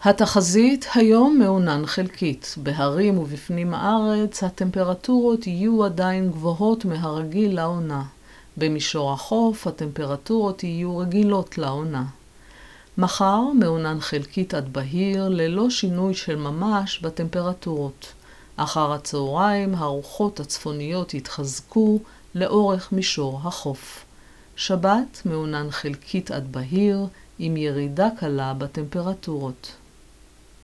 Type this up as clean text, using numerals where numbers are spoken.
התחזית היום מעונן חלקית. בהרים ובפנים הארץ הטמפרטורות יהיו עדיין גבוהות מהרגיל לעונה. במישור החוף הטמפרטורות יהיו רגילות לעונה. מחר מעונן חלקית עד בהיר ללא שינוי של ממש בטמפרטורות. אחר הצהריים הרוחות הצפוניות יתחזקו לאורך מישור החוף. שבת מעונן חלקית עד בהיר עם ירידה קלה בטמפרטורות.